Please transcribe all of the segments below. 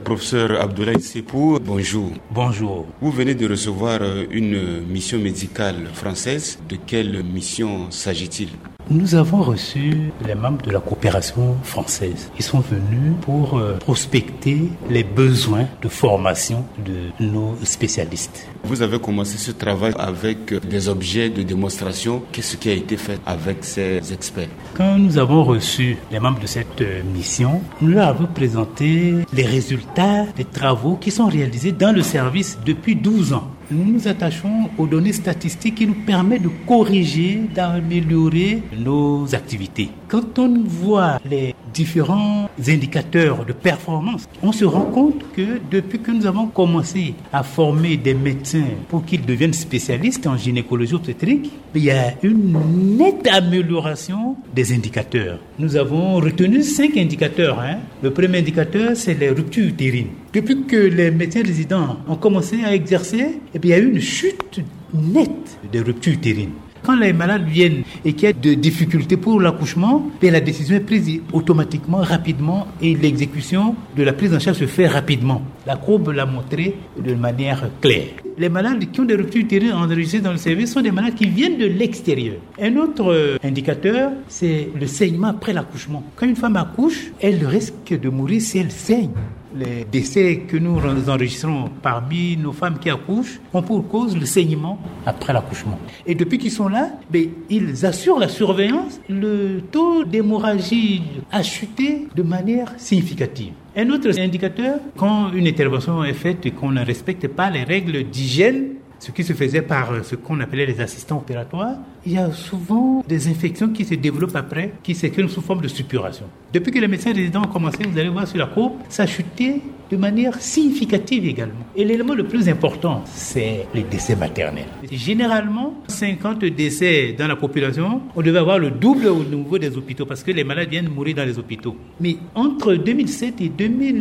Professeur Abdoulaye Sepou, bonjour. Bonjour. Vous venez de recevoir une mission médicale française. De quelle mission s'agit-il ? Nous avons reçu les membres de la coopération française. Ils sont venus pour prospecter les besoins de formation de nos spécialistes. Vous avez commencé ce travail avec des objets de démonstration. Qu'est-ce qui a été fait avec ces experts ? Quand nous avons reçu les membres de cette mission, nous leur avons présenté les résultats des travaux qui sont réalisés dans le service depuis 12 ans. Nous nous attachons aux données statistiques qui nous permettent de corriger, d'améliorer nos activités. Quand on voit les différents indicateurs de performance, on se rend compte que depuis que nous avons commencé à former des médecins pour qu'ils deviennent spécialistes en gynécologie obstétrique, il y a une nette amélioration des indicateurs. Nous avons retenu 5 indicateurs. Le premier indicateur, c'est les ruptures utérines. Depuis que les médecins résidents ont commencé à exercer, il y a eu une chute nette des ruptures utérines. Quand les malades viennent et qu'il y a des difficultés pour l'accouchement, la décision est prise automatiquement, rapidement, et l'exécution de la prise en charge se fait rapidement. La courbe l'a montré de manière claire. Les malades qui ont des ruptures utérines enregistrées dans le service sont des malades qui viennent de l'extérieur. Un autre indicateur, c'est le saignement après l'accouchement. Quand une femme accouche, elle risque de mourir si elle saigne. Les décès que nous enregistrons parmi nos femmes qui accouchent ont pour cause le saignement après l'accouchement. Et depuis qu'ils sont là, ils assurent la surveillance. Le taux d'hémorragie a chuté de manière significative. Un autre indicateur, quand une intervention est faite et qu'on ne respecte pas les règles d'hygiène, ce qui se faisait par ce qu'on appelait les assistants opératoires, il y a souvent des infections qui se développent après, qui s'expriment sous forme de suppuration. Depuis que les médecins résidents ont commencé, vous allez voir sur la courbe, ça a chuté de manière significative également. Et l'élément le plus important, c'est les décès maternels. Généralement, 50 décès dans la population, on devait avoir le double au niveau des hôpitaux parce que les malades viennent mourir dans les hôpitaux. Mais entre 2007 et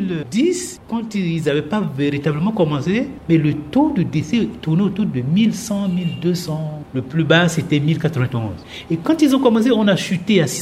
2010, quand ils n'avaient pas véritablement commencé, mais le taux de décès tournait autour de 1100, 1200. Le plus bas, c'était 1091. Et quand ils ont commencé, on a chuté à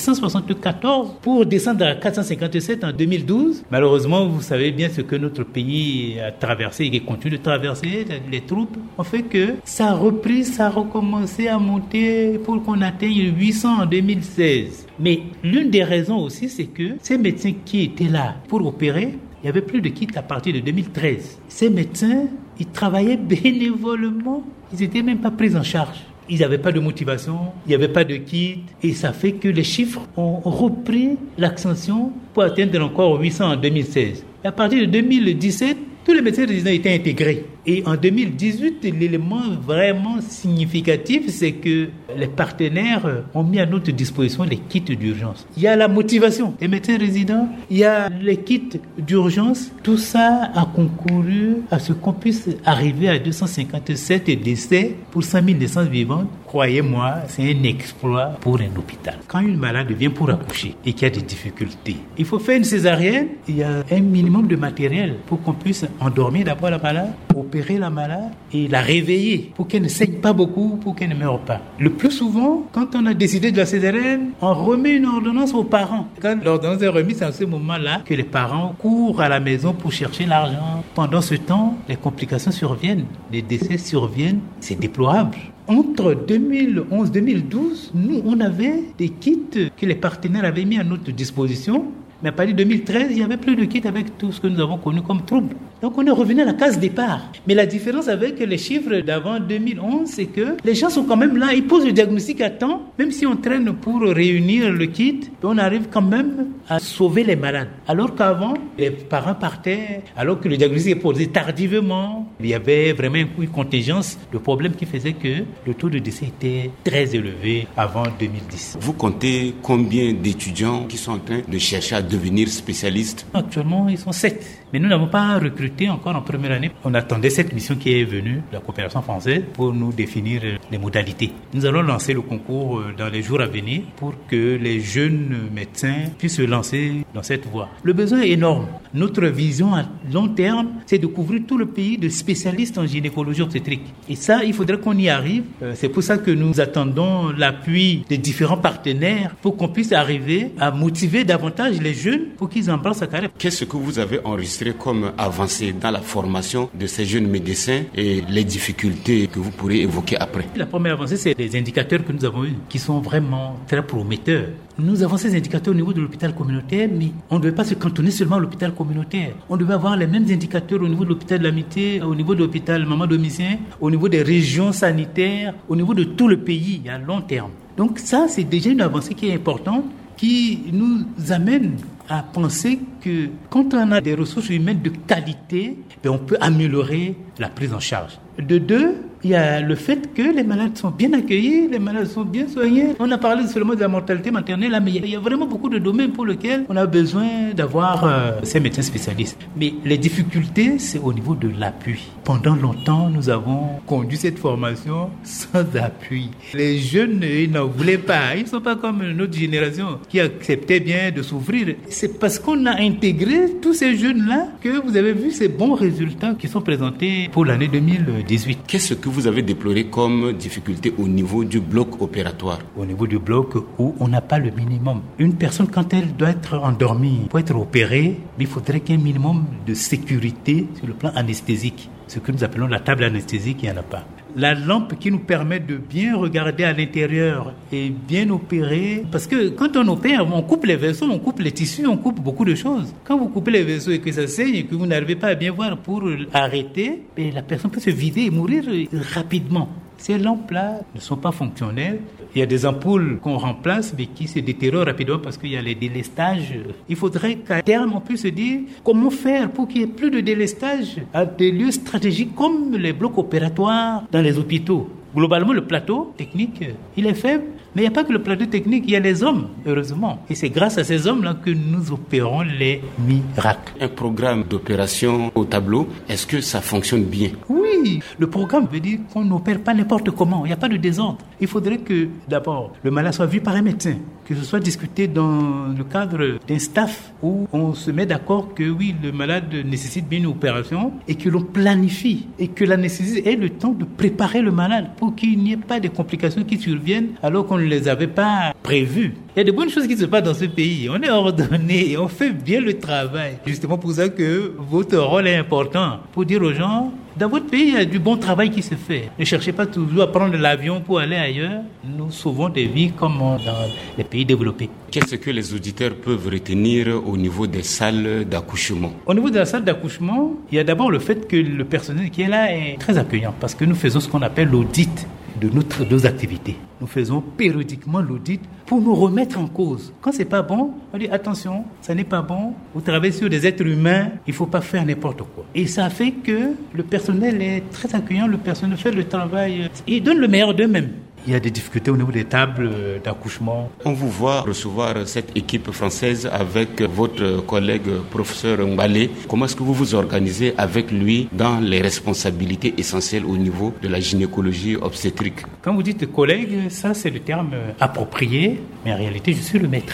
674 pour descendre à 457 en 2012. Malheureusement, vous savez bien ce que notre pays a traversé et continue de traverser. Les troupes ont fait que ça a repris, ça a recommencé à monter pour qu'on atteigne 800 en 2016. Mais l'une des raisons aussi, c'est que ces médecins qui étaient là pour opérer, il n'y avait plus de kits à partir de 2013. Ces médecins, ils travaillaient bénévolement, ils n'étaient même pas pris en charge. Ils n'avaient pas de motivation, il n'y avait pas de kit, et ça fait que les chiffres ont repris l'ascension pour atteindre encore 800 en 2016. Et à partir de 2017, tous les médecins résidents étaient intégrés. Et en 2018, l'élément vraiment significatif, c'est que les partenaires ont mis à notre disposition les kits d'urgence. Il y a la motivation des médecins résidents, il y a les kits d'urgence. Tout ça a concouru à ce qu'on puisse arriver à 257 décès pour 100 000 naissances vivantes. Croyez-moi, c'est un exploit pour un hôpital. Quand une malade vient pour accoucher et qu'il y a des difficultés, il faut faire une césarienne. Il y a un minimum de matériel pour qu'on puisse endormir d'abord la malade, opérer la malade et la réveiller pour qu'elle ne saigne pas beaucoup, pour qu'elle ne meure pas. Le plus souvent, quand on a décidé de la césarienne, on remet une ordonnance aux parents. Quand l'ordonnance est remise, c'est à ce moment-là que les parents courent à la maison pour chercher l'argent. Pendant ce temps, les complications surviennent, les décès surviennent, c'est déplorable. Entre 2011 et 2012, nous, on avait des kits que les partenaires avaient mis à notre disposition. Mais à partir de 2013, il n'y avait plus de kits avec tout ce que nous avons connu comme trouble. Donc on est revenu à la case départ. Mais la différence avec les chiffres d'avant 2011, c'est que les gens sont quand même là, ils posent le diagnostic à temps. Même si on traîne pour réunir le kit, on arrive quand même à sauver les malades. Alors qu'avant, les parents partaient, alors que le diagnostic est posé tardivement. Il y avait vraiment une contingence de problèmes qui faisait que le taux de décès était très élevé avant 2010. Vous comptez combien d'étudiants qui sont en train de chercher à devenir spécialistes? Actuellement, ils sont 7. Mais nous n'avons pas recruté encore en première année. On attendait cette mission qui est venue de la coopération française pour nous définir les modalités. Nous allons lancer le concours dans les jours à venir pour que les jeunes médecins puissent se lancer dans cette voie. Le besoin est énorme. Notre vision à long terme, c'est de couvrir tout le pays de spécialistes en gynécologie obstétrique. Et ça, il faudrait qu'on y arrive. C'est pour ça que nous attendons l'appui des différents partenaires pour qu'on puisse arriver à motiver davantage les jeunes pour qu'ils embrassent la carrière. Qu'est-ce que vous avez enregistré comme avancée dans la formation de ces jeunes médecins et les difficultés que vous pourrez évoquer après? La première avancée, c'est les indicateurs que nous avons eus, qui sont vraiment très prometteurs. Nous avons ces indicateurs au niveau de l'hôpital communautaire, mais on ne devait pas se cantonner seulement à l'hôpital communautaire. On devait avoir les mêmes indicateurs au niveau de l'hôpital de l'Amitié, au niveau de l'hôpital Maman-Domitien, au niveau des régions sanitaires, au niveau de tout le pays à long terme. Donc ça, c'est déjà une avancée qui est importante, qui nous amène à penser que quand on a des ressources humaines de qualité, on peut améliorer la prise en charge. De deux, il y a le fait que les malades sont bien accueillis, les malades sont bien soignés. On a parlé seulement de la mortalité maternelle, mais il y a vraiment beaucoup de domaines pour lesquels on a besoin d'avoir ces médecins spécialistes. Mais les difficultés, c'est au niveau de l'appui. Pendant longtemps, nous avons conduit cette formation sans appui. Les jeunes, ils n'en voulaient pas. Ils ne sont pas comme notre génération qui acceptait bien de s'ouvrir. C'est parce qu'on a intégré tous ces jeunes-là que vous avez vu ces bons résultats qui sont présentés pour l'année 2018. Qu'est-ce que vous avez déploré comme difficulté au niveau du bloc opératoire? Au niveau du bloc où on n'a pas le minimum. Une personne, quand elle doit être endormie pour être opérée, il faudrait qu'il y ait un minimum de sécurité sur le plan anesthésique. Ce que nous appelons la table anesthésique, il n'y en a pas. La lampe qui nous permet de bien regarder à l'intérieur et bien opérer. Parce que quand on opère, on coupe les vaisseaux, on coupe les tissus, on coupe beaucoup de choses. Quand vous coupez les vaisseaux et que ça saigne et que vous n'arrivez pas à bien voir pour arrêter, la personne peut se vider et mourir rapidement. Ces lampes-là ne sont pas fonctionnelles. Il y a des ampoules qu'on remplace mais qui se détériorent rapidement parce qu'il y a les délestages. Il faudrait qu'à terme on puisse se dire comment faire pour qu'il n'y ait plus de délestage à des lieux stratégiques comme les blocs opératoires dans les hôpitaux. Globalement, le plateau technique, il est faible, mais il n'y a pas que le plateau technique, il y a les hommes, heureusement. Et c'est grâce à ces hommes-là que nous opérons les miracles. Un programme d'opération au tableau, est-ce que ça fonctionne bien? Oui, le programme veut dire qu'on n'opère pas n'importe comment, il n'y a pas de désordre. Il faudrait que, d'abord, le malade soit vu par un médecin, que ce soit discuté dans le cadre d'un staff où on se met d'accord que oui, le malade nécessite bien une opération et que l'on planifie et que l'anesthésie ait le temps de préparer le malade pour qu'il n'y ait pas de complications qui surviennent alors qu'on ne les avait pas prévues. Il y a de bonnes choses qui se passent dans ce pays. On est ordonné, on fait bien le travail. Justement pour ça que votre rôle est important. Pour dire aux gens, dans votre pays, il y a du bon travail qui se fait. Ne cherchez pas toujours à prendre l'avion pour aller ailleurs. Nous sauvons des vies comme dans les pays développés. Qu'est-ce que les auditeurs peuvent retenir au niveau des salles d'accouchement? Au niveau de la salle d'accouchement, il y a d'abord le fait que le personnel qui est là est très accueillant parce que nous faisons ce qu'on appelle l'audit de nos activités. Nous faisons périodiquement l'audit pour nous remettre en cause. Quand c'est pas bon, on dit attention, ça n'est pas bon. Vous travaillez sur des êtres humains, il faut pas faire n'importe quoi. Et ça fait que le personnel est très accueillant, le personnel fait le travail, il donne le meilleur d'eux-mêmes. Il y a des difficultés au niveau des tables d'accouchement. On vous voit recevoir cette équipe française avec votre collègue professeur Mbalé. Comment est-ce que vous vous organisez avec lui dans les responsabilités essentielles au niveau de la gynécologie obstétrique? Quand vous dites collègue, ça c'est le terme approprié, mais en réalité je suis le maître.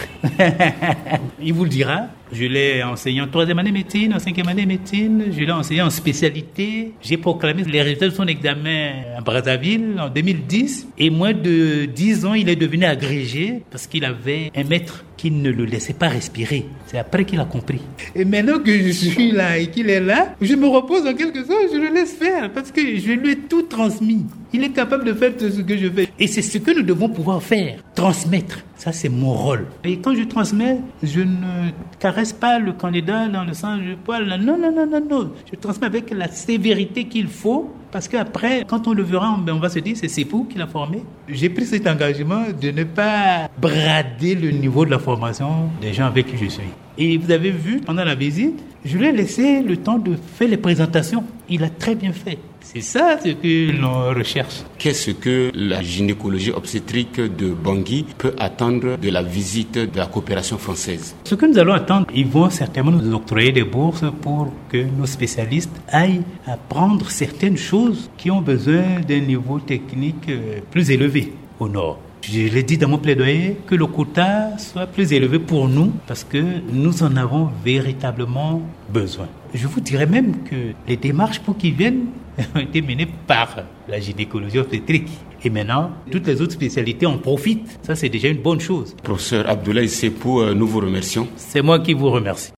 Il vous le dira. Je l'ai enseigné en 3e année médecine, en 5e année médecine. Je l'ai enseigné en spécialité. J'ai proclamé les résultats de son examen à Brazzaville en 2010. Et moins de 10 ans, il est devenu agrégé parce qu'il avait un maître qui ne le laissait pas respirer. C'est après qu'il a compris. Et maintenant que je suis là et qu'il est là, je me repose en quelque sorte, je le laisse faire parce que je lui ai tout transmis. Il est capable de faire tout ce que je fais. Et c'est ce que nous devons pouvoir faire, transmettre. Ça, c'est mon rôle. Et quand je transmets, je ne caresse pas le candidat dans le sens du poil. Non. Je transmets avec la sévérité qu'il faut. Parce qu'après, quand on le verra, on va se dire c'est Sepou qui l'a formé. J'ai pris cet engagement de ne pas brader le niveau de la formation des gens avec qui je suis. Et vous avez vu, pendant la visite, je lui ai laissé le temps de faire les présentations. Il a très bien fait. C'est ça ce que l'on recherche. Qu'est-ce que la gynécologie obstétrique de Bangui peut attendre de la visite de la coopération française? Ce que nous allons attendre, ils vont certainement nous octroyer des bourses pour que nos spécialistes aillent apprendre certaines choses qui ont besoin d'un niveau technique plus élevé au nord. Je l'ai dit dans mon plaidoyer, que le quota soit plus élevé pour nous parce que nous en avons véritablement besoin. Je vous dirais même que les démarches pour qu'ils viennent ont été menées par la gynécologie obstétrique. Et maintenant, toutes les autres spécialités en profitent. Ça, c'est déjà une bonne chose. Professeur Abdoulaye Seppou, nous vous remercions. C'est moi qui vous remercie.